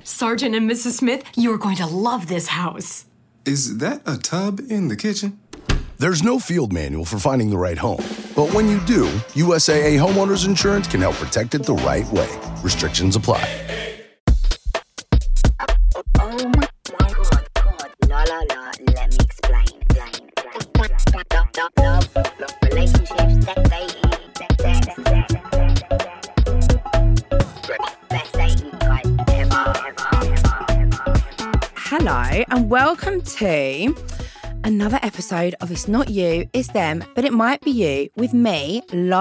Sergeant and Mrs. Smith, you're going to love this house. Is that a tub in the kitchen? There's no field manual for finding the right home. But when you do, USAA Homeowners Insurance can help protect it the right way. Restrictions apply. Oh my God. La la la, let me explain. Love, relationships, sex, dating, best dating guys ever. Hello and welcome to another episode of It's Not You, It's Them, but it might be you with me,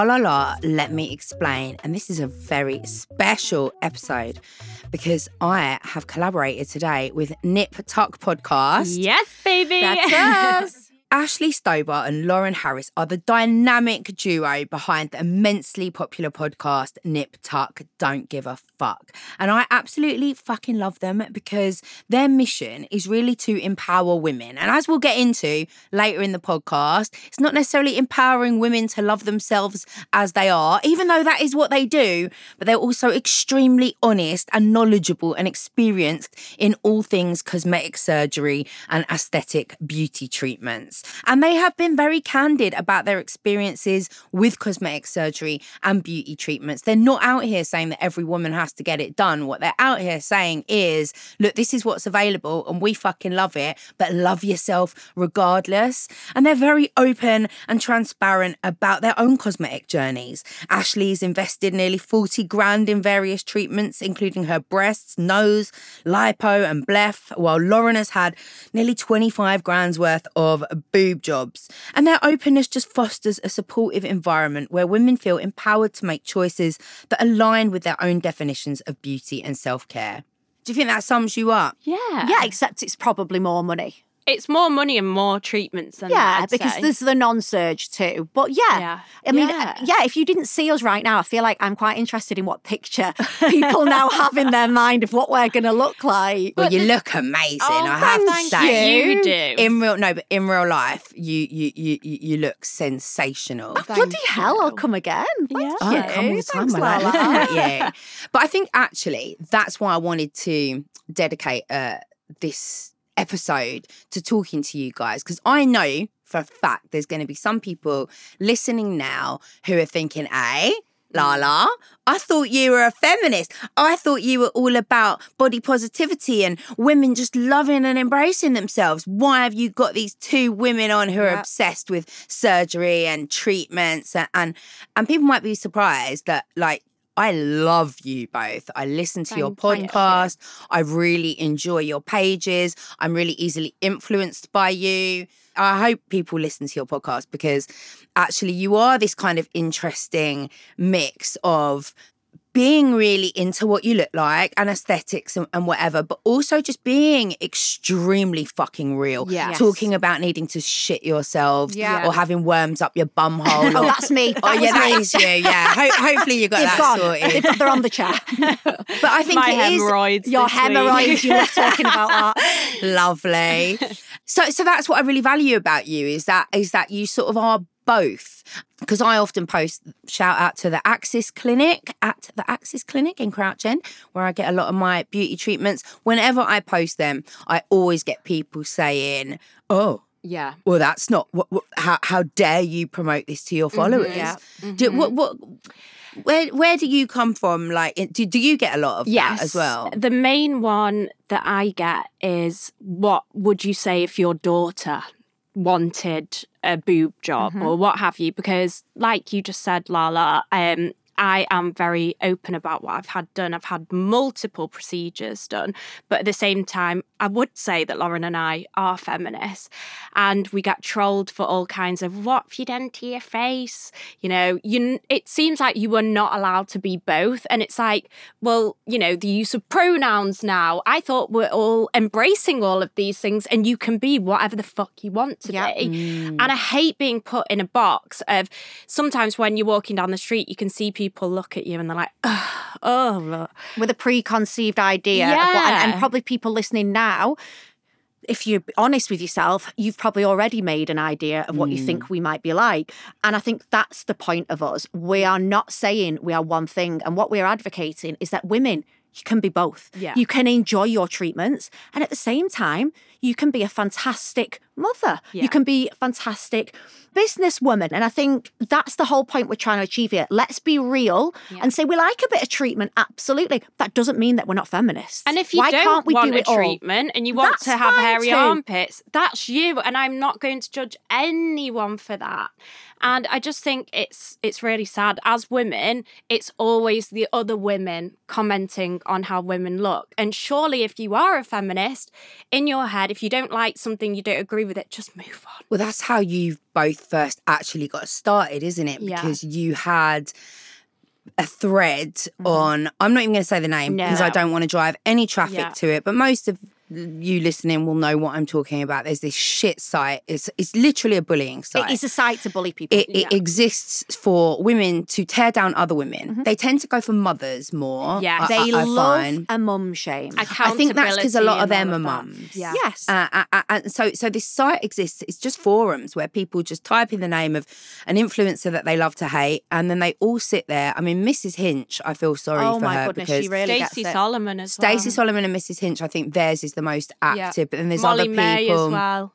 let me explain. And this is a very special episode because I have collaborated today with Nip Tuck Podcast. Yes, baby. That's us. Ashley Stobart and Lauren Harris are the dynamic duo behind the immensely popular podcast Nip Tuck Don't Give a Fuck. And I absolutely fucking love them because their mission is really to empower women. And as we'll get into later in the podcast, it's not necessarily empowering women to love themselves as they are, even though that is what they do, but they're also extremely honest and knowledgeable and experienced in all things cosmetic surgery and aesthetic beauty treatments. And they have been very candid about their experiences with cosmetic surgery and beauty treatments. They're not out here saying that every woman has to get it done. What they're out here saying is, look, this is what's available and we fucking love it, but love yourself regardless. And they're very open and transparent about their own cosmetic journeys. Ashley's invested nearly 40 grand in various treatments, including her breasts, nose, lipo and bleph, while Lauren has had nearly 25 grand's worth of boob jobs. And their openness just fosters a supportive environment where women feel empowered to make choices that align with their own definitions of beauty and self-care. Do you think that sums you up? Yeah, except it's probably more money. It's more money and more treatments than that, I'd because say. there's the non-surge too. But I mean, if you didn't see us right now, I feel like I'm quite interested in what picture people now have in their mind of what we're going to look like. Well, you look amazing, I have to say. You do. In real life, you look sensational. Bloody hell, I'll come again. Thank Oh, you. come all the time, Thanks, I like Lala. looking at you. But I think actually that's why I wanted to dedicate this episode to talking to you guys, because I know for a fact there's going to be some people listening now who are thinking, Lala, I thought you were a feminist. I thought you were all about body positivity and women just loving and embracing themselves. Why have you got these two women on who are obsessed with surgery and treatments? And people might be surprised that, like, I love you both. I listen to your podcast. I really enjoy your pages. I'm really easily influenced by you. I hope people listen to your podcast because actually you are this kind of interesting mix of being really into what you look like and aesthetics and whatever, but also just being extremely fucking real. Yes. Talking about needing to shit yourselves or having worms up your bum hole. Oh, that's me. That is you. Yeah. Hopefully you got that sorted. They're on the chat. But I think My it is hemorrhoids. Your this week. hemorrhoids, you were talking about that. lovely. So that's what I really value about you is that you sort of are both. Because I often post, shout out to the Axis Clinic, at the Axis Clinic in Crouch End, where I get a lot of my beauty treatments. Whenever I post them, I always get people saying, oh, yeah, well, that's not, how dare you promote this to your followers? Yeah. Where do you come from? Like, do you get a lot of that as well? The main one that I get is, what would you say if your daughter wanted a boob job or what have you? Because like you just said, Lala, I am very open about what I've had done. I've had multiple procedures done, but at the same time, I would say that Lauren and I are feminists, and we get trolled for all kinds of, what have you done to your face? You know, it seems like you are not allowed to be both. And it's like, well, you know, the use of pronouns now, I thought we're all embracing all of these things and you can be whatever the fuck you want to be. And I hate being put in a box of, sometimes when you're walking down the street, you can see people look at you and they're like, oh, look. With a preconceived idea of what, and probably people listening now, if you're honest with yourself, you've probably already made an idea of what you think we might be like. And I think that's the point of us. We are not saying we are one thing. And what we're advocating is that women You can be both. Yeah. You can enjoy your treatments, and at the same time, you can be a fantastic mother. Yeah. You can be a fantastic businesswoman. And I think that's the whole point we're trying to achieve here. Let's be real and say we like a bit of treatment. Absolutely. That doesn't mean that we're not feminists. And if you Why don't can't we want do it a all? treatment and you want That's to have fine hairy too. armpits, that's you. And I'm not going to judge anyone for that. And I just think it's really sad. As women, it's always the other women commenting on how women look. And surely if you are a feminist, in your head, if you don't like something, you don't agree with it, just move on. Well, that's how you both first actually got started, isn't it? Yeah. Because you had a thread on, I'm not even going to say the name because I don't want to drive any traffic to it, but most of you listening will know what I'm talking about. There's this shit site. It's literally a bullying site. It is a site to bully people. It exists for women to tear down other women. They tend to go for mothers more. Yes. They I love find. a mum shame. I think that's because a lot of them are Accountability mums. Yeah. Yes. And so this site exists. It's just forums where people just type in the name of an influencer that they love to hate, and then they all sit there. I mean, Mrs. Hinch, I feel sorry Oh for my her goodness, because she really gets Stacey it. Solomon as well. Stacey Solomon and Mrs. Hinch, I think theirs is the most active, but then there's Molly other people. May as well.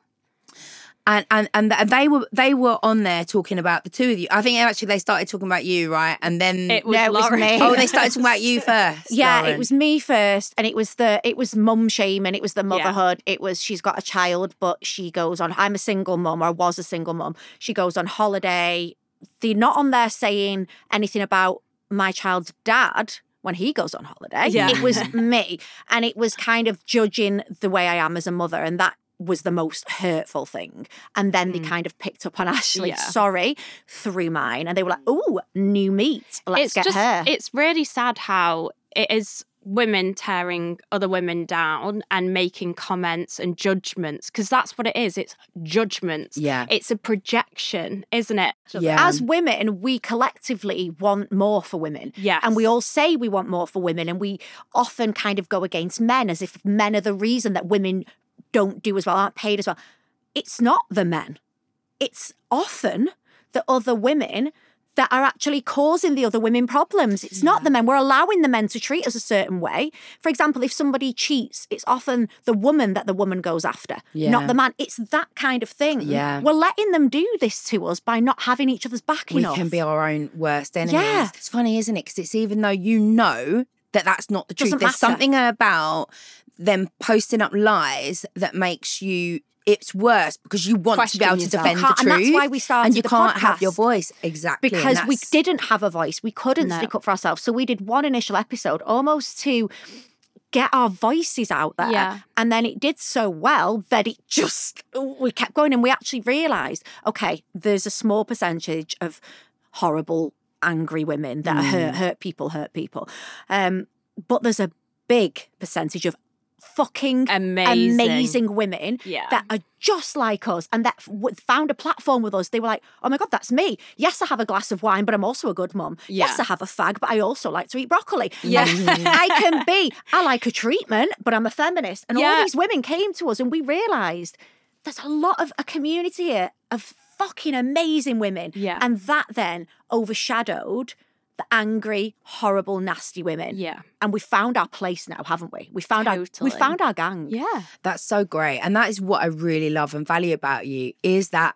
And they were on there talking about the two of you. I think actually they started talking about you, right? And then It was No, it was Lauren. me. oh, they started talking about you first. Yeah, Lauren. it was me first, and it was mum shame, and it was the motherhood. It was she's got a child, but she goes on. I'm a single mum, or was a single mum. She goes on holiday. They're not on there saying anything about my child's dad when he goes on holiday. Yeah. It was me, and it was kind of judging the way I am as a mother, and that was the most hurtful thing. And then they kind of picked up on Ashley, through mine, and they were like, "Ooh, new meat. Let's get her." It's really sad how it is women tearing other women down and making comments and judgments, because that's what it is. It's judgments. Yeah. It's a projection, isn't it? Yeah. As women, we collectively want more for women. Yes. And we all say we want more for women, and we often kind of go against men as if men are the reason that women don't do as well, aren't paid as well. It's not the men. It's often the other women that are actually causing the other women problems. It's not the men. We're allowing the men to treat us a certain way. For example, if somebody cheats, it's often the woman that the woman goes after, not the man. It's that kind of thing. Yeah. We're letting them do this to us by not having each other's back we enough. can be our own worst enemies. Yeah. It's funny, isn't it? Because it's even though you know that that's not the truth. Doesn't There's matter. something about them posting up lies that makes you. It's worse because you want to be able to Question defend the yourself. truth. And that's why we started and you the can't have your podcast. voice. Exactly. and because we that's- didn't have a voice. We couldn't stick up for ourselves. So we did one initial episode almost to get our voices out there. Yeah. And then it did so well that we kept going, and we actually realised, okay, there's a small percentage of horrible, angry women that hurt people. But there's a big percentage of fucking amazing women that are just like us and that found a platform with us. They were like, oh my God, that's me. Yes, I have a glass of wine, but I'm also a good mum. Yes, I have a fag, but I also like to eat broccoli. Yeah. I like a treatment, but I'm a feminist. And all these women came to us, and we realised there's a lot of a community here of fucking amazing women. Yeah. And that then overshadowed the angry, horrible, nasty women. Yeah. And we found our place now, haven't we? We found Totally. our gang. Yeah. That's so great. And that is what I really love and value about you is that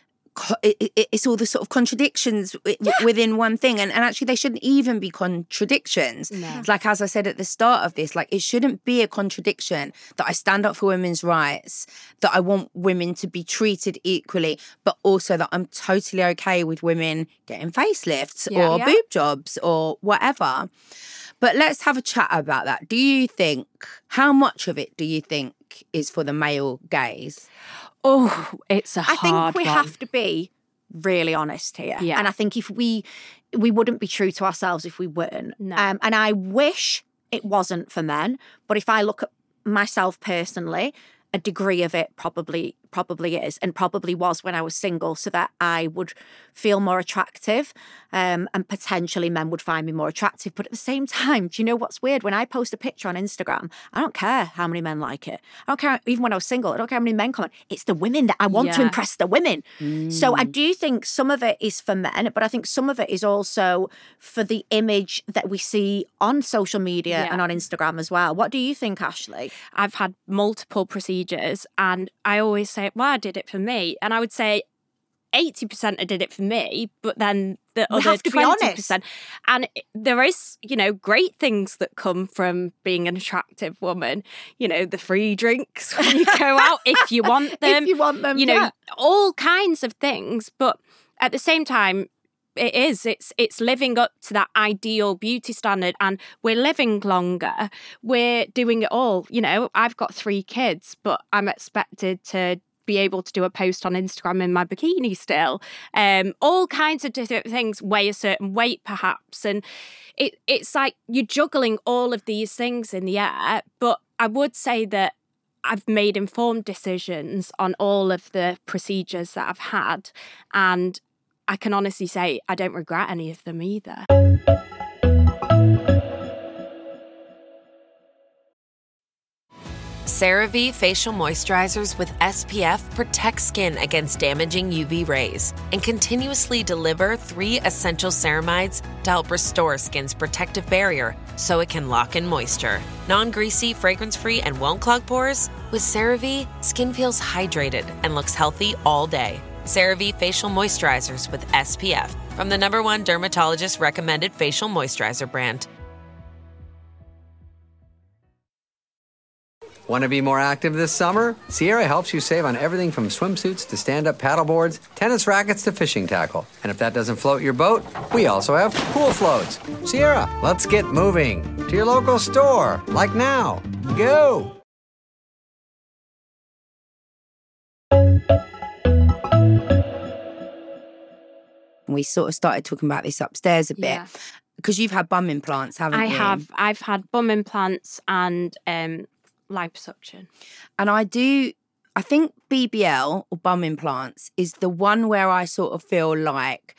it's all the sort of contradictions within one thing. And actually they shouldn't even be contradictions. No. Like, as I said at the start of this, like it shouldn't be a contradiction that I stand up for women's rights, that I want women to be treated equally, but also that I'm totally okay with women getting facelifts or boob jobs or whatever. But let's have a chat about that. Do you think, how much of it do you think is for the male gaze? Oh, it's a hard I think we one. have to be really honest here. Yeah. And I think if we wouldn't be true to ourselves if we weren't. No. And I wish it wasn't for men. But if I look at myself personally, a degree of it probably is, and probably was when I was single, so that I would feel more attractive, and potentially men would find me more attractive. But at the same time, do you know what's weird? When I post a picture on Instagram, I don't care how many men like it. I don't care, even when I was single, I don't care how many men comment. It's the women that I want to impress the women. So I do think some of it is for men, but I think some of it is also for the image that we see on social media and on Instagram as well. What do you think, Ashley? I've had multiple procedures, and I always say, well, I did it for me. And I would say 80% I did it for me, but then the other 20%. And there is, great things that come from being an attractive woman. The free drinks when you go out, if you want them. If you want them, all kinds of things. But at the same time, it's living up to that ideal beauty standard, and we're living longer. We're doing it all. I've got 3 kids, but I'm expected to be able to do a post on Instagram in my bikini still. All kinds of different things, weigh a certain weight perhaps. And it's like you're juggling all of these things in the air. But I would say that I've made informed decisions on all of the procedures that I've had. And I can honestly say I don't regret any of them either. CeraVe facial moisturizers with SPF protect skin against damaging UV rays and continuously deliver 3 essential ceramides to help restore skin's protective barrier so it can lock in moisture. Non-greasy, fragrance-free, and won't clog pores? With CeraVe, skin feels hydrated and looks healthy all day. CeraVe facial moisturizers with SPF from the #1 dermatologist recommended facial moisturizer brand. Want to be more active this summer? Sierra helps you save on everything from swimsuits to stand-up paddleboards, tennis rackets to fishing tackle. And if that doesn't float your boat, we also have pool floats. Sierra, let's get moving to your local store, like now. Go! We sort of started talking about this upstairs a bit because you've had bum implants, haven't you? I have. I've had bum implants and liposuction. And I think BBL or bum implants is the one where I sort of feel like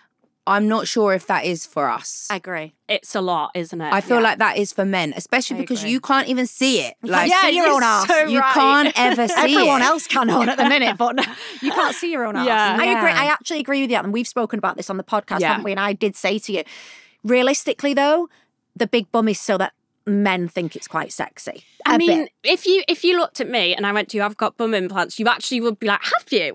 I'm not sure if that is for us. I agree. It's a lot, isn't it? I feel like that is for men, especially because you can't even see it. Like, see your own ass. So you can't ever see Everyone it. else can on at the minute, but you can't see your own ass. I agree. I actually agree with you. And we've spoken about this on the podcast, haven't we? And I did say to you, realistically though, the big bum is so that men think it's quite sexy. I mean, if you looked at me and I went to you, I've got bum implants, you actually would be like, have you?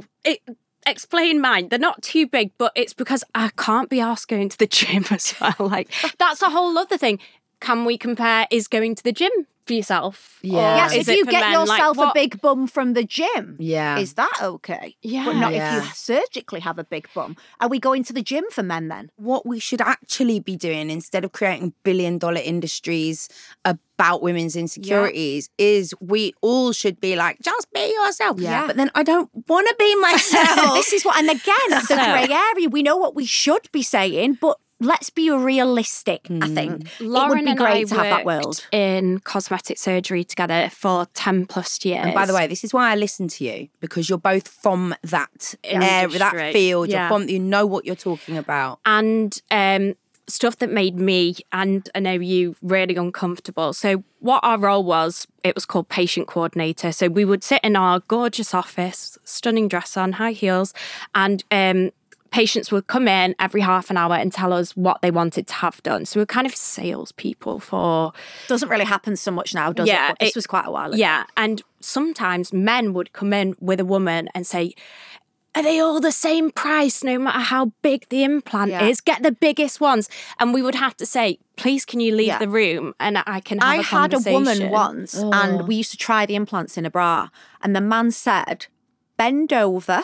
Explain mine. They're not too big, but it's because I can't be asked going to the gym as well. Like, that's a whole other thing. Can we compare is going to the gym for yourself? Yeah. Yes, if you get yourself a big bum from the gym, is that okay? Yeah. But not if you surgically have a big bum. Are we going to the gym for men then? What we should actually be doing instead of creating billion-dollar industries about women's insecurities is we all should be like, just be yourself. Yeah. But then I don't want to be myself. This is what, and again, the grey area, we know what we should be saying, but let's be realistic, I think. Lauren it would be great to have that worked world. in cosmetic surgery together for 10 plus years. And by the way, this is why I listen to you, because you're both from that area, that field. Yeah. You're from, you know what you're talking about. And stuff that made me, and I know you, really uncomfortable. So what our role was, it was called patient coordinator. So we would sit in our gorgeous office, stunning dress on, high heels, and patients would come in every half an hour and tell us what they wanted to have done. So we're kind of salespeople for... Doesn't really happen so much now, does it? But this was quite a while ago. Yeah, and sometimes men would come in with a woman and say, are they all the same price no matter how big the implant is? Get the biggest ones. And we would have to say, please, can you leave the room and I can have a conversation. I had a woman once and we used to try the implants in a bra and the man said, bend over,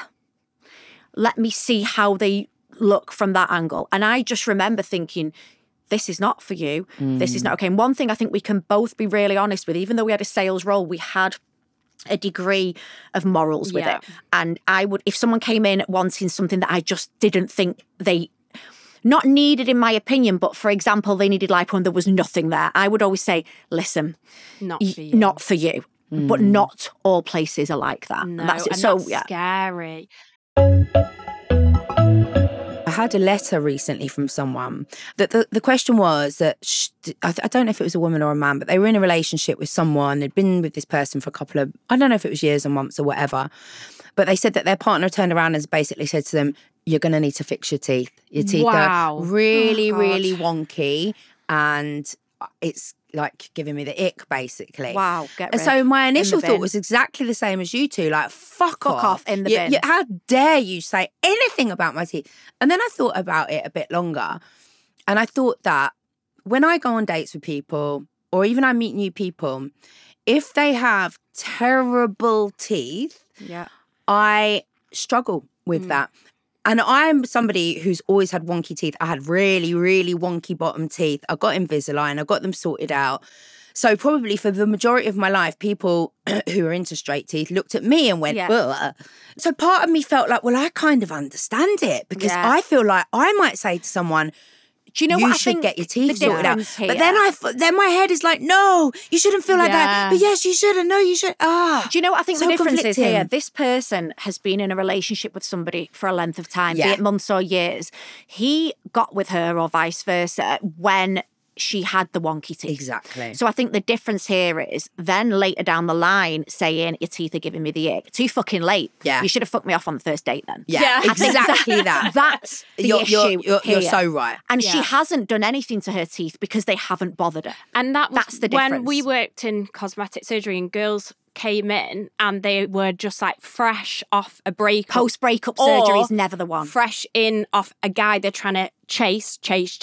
let me see how they look from that angle. And I just remember thinking, this is not for you. This is not okay. And one thing I think we can both be really honest with, even though we had a sales role, we had a degree of morals with it. And I would, if someone came in wanting something that I just didn't think they not needed in my opinion, but for example, they needed lipo and there was nothing there, I would always say, listen, not for you. but not all places are like that. No, and that's it. and So, that's scary. I had a letter recently from someone that the question was that I don't know if it was a woman or a man, but they were in a relationship with someone. They'd been with this person for a couple of, I don't know if it was years or months or whatever, but they said that their partner turned around and basically said to them, "You're going to need to fix your teeth. Your teeth are really, really wonky, and it's like giving me the ick, basically." Wow, get rid. And so my initial In the thought bin. was exactly the same as you two, like, fuck off in the bin. How dare you say anything about my teeth? And then I thought about it a bit longer, and I thought that when I go on dates with people, or even I meet new people, if they have terrible teeth, I struggle with that. And I'm somebody who's always had wonky teeth. I had really, really wonky bottom teeth. I got Invisalign. I got them sorted out. So probably for the majority of my life, people who are into straight teeth looked at me and went, ugh. So part of me felt like, well, I kind of understand it, because I feel like I might say to someone, do you know you what I should think get your teeth the sorted out. difference here- But then my head is like, no, you shouldn't feel like that. But yes, you should. And no, you should. Do you know what I think so the difference is here? conflicting. This person has been in a relationship with somebody for a length of time, be Yeah. it months or years. He got with her or vice versa when she had the wonky teeth. Exactly. So I think the difference here is then later down the line saying, your teeth are giving me the ick. Too fucking late. Yeah. You should have fucked me off on the first date then. Yeah, I think exactly that. That's the You're issue you're here. so right. And she hasn't done anything to her teeth because they haven't bothered her. And that was That's the when difference. we worked in cosmetic surgery and girls came in and they were just like fresh off a breakup. Post-breakup Or surgery is never the one. Fresh in off a guy they're trying to chase.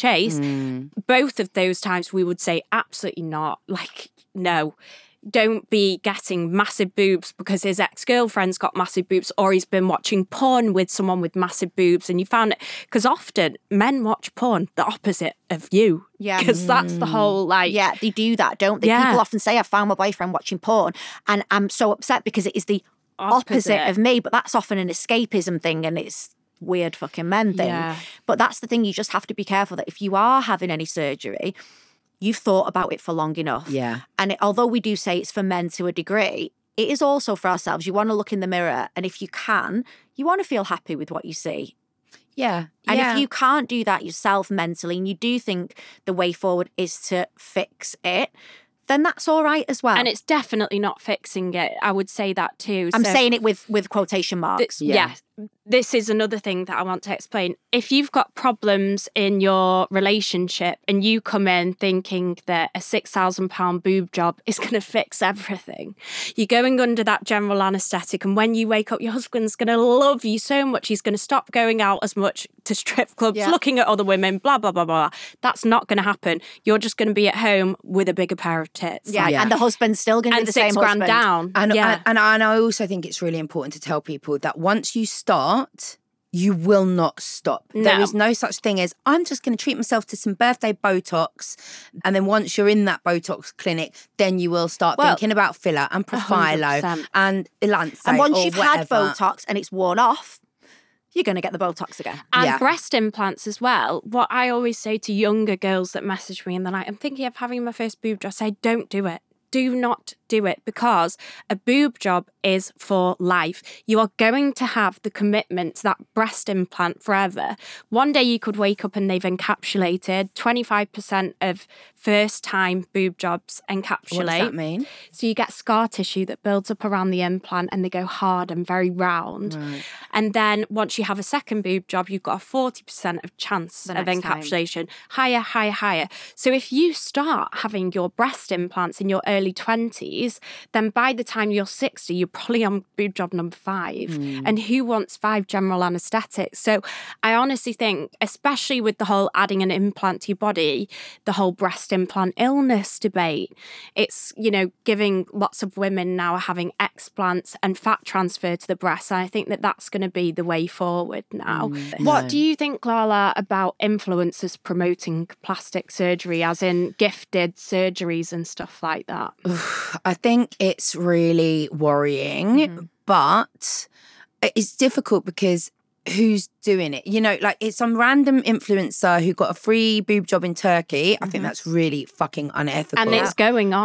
Both of those times we would say absolutely not. Like, no. Don't be getting massive boobs because his ex-girlfriend's got massive boobs, or he's been watching porn with someone with massive boobs, and you found it because often men watch porn the opposite of you. Yeah. Because that's the whole like. Yeah, they do that, don't they? Yeah. People often say, I found my boyfriend watching porn, and I'm so upset because it is the opposite of me. But that's often an escapism thing, and it's weird fucking men thing. Yeah. But that's the thing, you just have to be careful that if you are having any surgery, you've thought about it for long enough. Yeah. And although we do say it's for men to a degree, it is also for ourselves. You want to look in the mirror, and if you can, you want to feel happy with what you see. Yeah. And if you can't do that yourself mentally, and you do think the way forward is to fix it, then that's all right as well. And it's definitely not fixing it. I would say that too. I'm So saying it with quotation marks. yeah. This is another thing that I want to explain. If you've got problems in your relationship and you come in thinking that a £6,000 boob job is going to fix everything, you're going under that general anaesthetic, and when you wake up, your husband's going to love you so much, he's going to stop going out as much to strip clubs, looking at other women, blah, blah, blah, blah. That's not going to happen. You're just going to be at home with a bigger pair of tits. Yeah, and the husband's still going to be And the same £6,000 husband. down. And, yeah. and I also think it's really important to tell people that once you start, you will not stop. There No. is no such thing as, I'm just going to treat myself to some birthday Botox. And then once you're in that Botox clinic, then you will start thinking about filler and Profilo 100%. and Elancate And once or you've had whatever. Botox and it's worn off, you're going to get the Botox again. And Yeah. breast implants as well. What I always say to younger girls that message me and they're like, I'm thinking of having my first boob job, I say, don't do it. Do not do it, because a boob job is for life. You are going to have the commitment to that breast implant forever. One day you could wake up and they've encapsulated. 25% of first-time boob jobs encapsulate. What does that mean? So you get scar tissue that builds up around the implant and they go hard and very round. Right. And then once you have a second boob job, you've got a 40% of chance The of next time. encapsulation. Higher, higher, higher. So if you start having your breast implants in your early 20s, then by the time you're 60, you're probably on boob job number 5. And who wants 5 general anaesthetics? So I honestly think, especially with the whole adding an implant to your body, the whole breast implant illness debate, it's, you know, giving lots of women now are having explants and fat transfer to the breast. And I think that that's going to be the way forward now. What do you think, Lala, about influencers promoting plastic surgery, as in gifted surgeries and stuff like that? I think it's really worrying, but it's difficult because who's doing it? You know, like, it's some random influencer who got a free boob job in Turkey. I think that's really fucking unethical. And it's going on.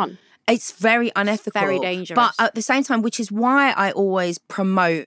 It's very unethical. Very dangerous. But at the same time, which is why I always promote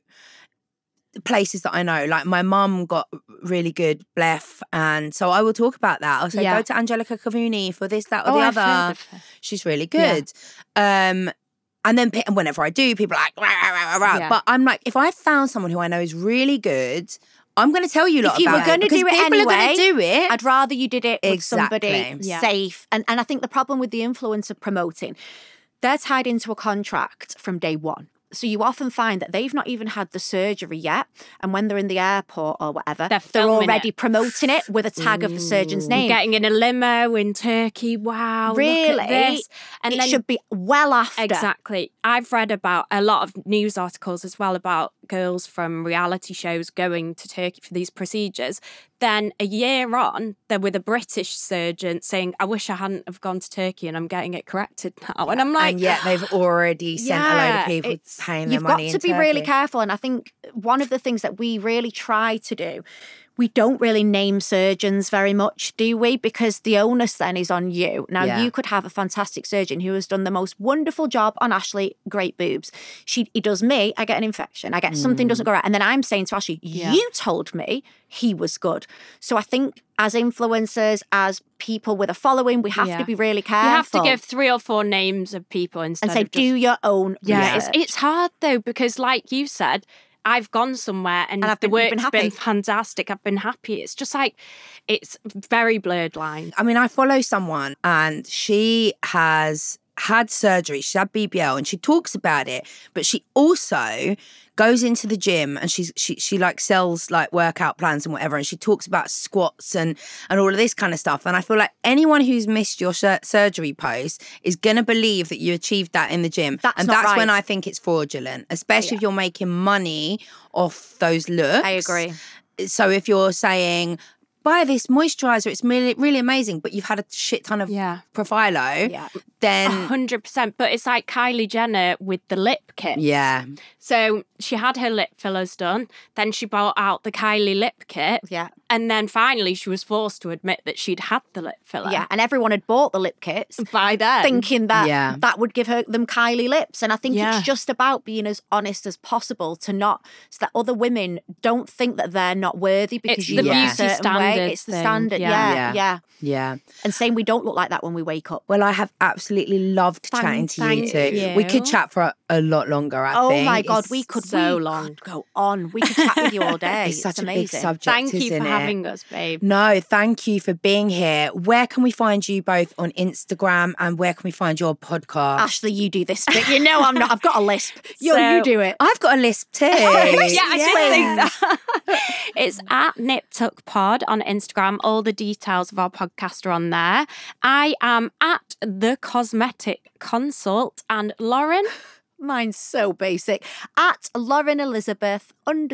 places that I know. Like my mum got really good blef, and so I will talk about that. I'll say, go to Angelica Cavuni for this, that, or the I've other. heard of her. She's really good. And then whenever I do, people are like, rah, rah, rah, rah. Yeah. But I'm like, if I found someone who I know is really good, I'm going to tell you a lot If you about were going to because do it people anyway, are going to do it. I'd rather you did it with Exactly. somebody Yeah. safe. And I think the problem with the influencer promoting, they're tied into a contract from day one. So you often find that they've not even had the surgery yet. And when they're in the airport or whatever, They're they're filming already it. promoting it with a tag of the surgeon's name. Getting in a limo in Turkey. Wow. Really? Look at this. And it then should be well after. Exactly. I've read about a lot of news articles as well about girls from reality shows going to Turkey for these procedures. Then a year on, they're with a British surgeon saying, I wish I hadn't have gone to Turkey and I'm getting it corrected now. And I'm like... And yet they've already sent a load of people paying their money in You've got to be really Turkey. careful. And I think one of the things that we really try to do, we don't really name surgeons very much, do we? Because the onus then is on you. Now, Yeah. you could have a fantastic surgeon who has done the most wonderful job on Ashley, great boobs. He does me, I get an infection, I get something doesn't go right. And then I'm saying to Ashley, you told me he was good. So I think as influencers, as people with a following, we have to be really careful. You have to give 3 or 4 names of people instead and say, of just... do your own Yeah, research. it's hard though, because like you said, I've gone somewhere and I've the been- you've work's been been happy. fantastic. I've been happy. It's just like, it's very blurred line. I mean, I follow someone and she has had surgery. She's had BBL and she talks about it, but she also goes into the gym and she like sells like workout plans and whatever, and she talks about squats and all of this kind of stuff. And I feel like anyone who's missed your surgery post is gonna believe that you achieved that in the gym. That's not right. when I think it's fraudulent, especially if you're making money off those looks. I agree. So if you're saying, buy this moisturizer, it's really, really amazing, but you've had a shit ton of Profilo, then 100%. But it's like Kylie Jenner with the lip kit. yeah. So she had her lip fillers done. Then she brought out the Kylie lip kit. Yeah. And then finally she was forced to admit that she'd had the lip filler. Yeah, and everyone had bought the lip kits By then. thinking that Yeah. that would give them Kylie lips. And I think Yeah. it's just about being as honest as possible to not, so that other women don't think that they're not worthy because It's you the look a beauty certain way. standards It's the thing. standard. Yeah. Yeah. Yeah. And saying we don't look like that when we wake up. Well, I have absolutely loved chatting to you thank two. you. We could chat for a lot longer, I Oh think. my God, It's we could so we long. could go on. We could chat with you all day. It's such a big amazing. subject, Thank you isn't for it? having us, babe. No, thank you for being here. Where can we find you both on Instagram, and where can we find your podcast? Ashley, you do this bit. You know I'm not. I've got a lisp. You So- do it. I've got a lisp too. Yeah, I did think that. It's at Nip Tuck Pod on Instagram. All the details of our podcast are on there. I am at The Cosmetic Consult. And Lauren? Mine's so basic. At Lauren Elizabeth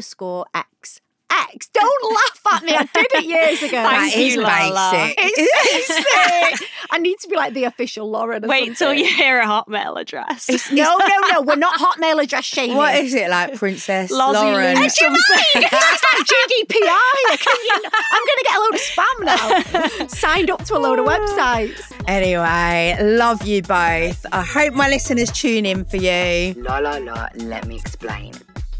_X. X. Don't laugh at me. I did it years ago. That is basic. It's basic. I need to be like the official Lauren. Or Wait till something. you hear a Hotmail address. No. We're not Hotmail address shaming. What is it like, Princess Lozzie Lauren? Lou It's like GDPR. I'm going to get a load of spam now. Signed up to a load of websites. Anyway, love you both. I hope my listeners tune in for you. Let me explain.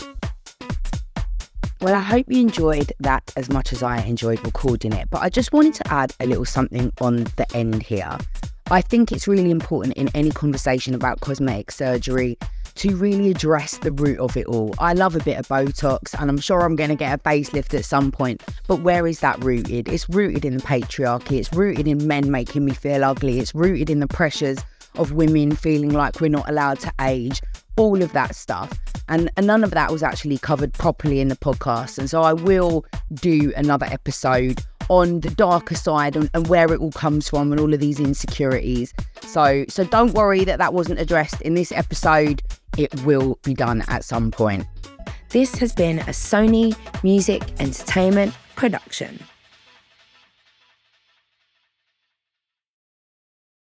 Well, I hope you enjoyed that as much as I enjoyed recording it, but I just wanted to add a little something on the end here. I think it's really important in any conversation about cosmetic surgery to really address the root of it all. I love a bit of Botox, and I'm sure I'm going to get a facelift at some point, but where is that rooted? It's rooted in the patriarchy, it's rooted in men making me feel ugly, it's rooted in the pressures of women feeling like we're not allowed to age, all of that stuff. And none of that was actually covered properly in the podcast. And so I will do another episode on the darker side and where it all comes from and all of these insecurities. So don't worry that wasn't addressed in this episode. It will be done at some point. This has been a Sony Music Entertainment production.